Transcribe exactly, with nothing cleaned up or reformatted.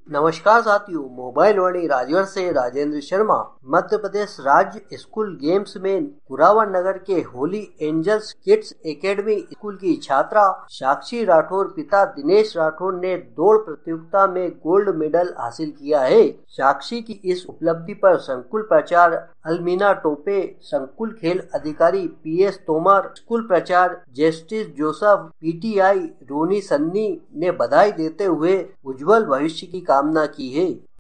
नमस्कार साथियों, मोबाइल वाणी राजगढ़ से राजेंद्र शर्मा। मध्य प्रदेश राज्य स्कूल गेम्स में कुरावन नगर के Holy Angels Kids Academy school की छात्रा साक्षी राठौर पिता दिनेश राठौर ने दौड़ प्रतियोगिता में गोल्ड मेडल हासिल किया है। साक्षी की इस उपलब्धि पर संकुल प्राचार्य अलमीना टोपे, संकुल खेल अधिकारी पी एस तोमर, स्कूल प्राचार्य Justice Joseph, PTI Ronnie Sunny ने बधाई देते हुए उज्जवल भविष्य की कामना की है।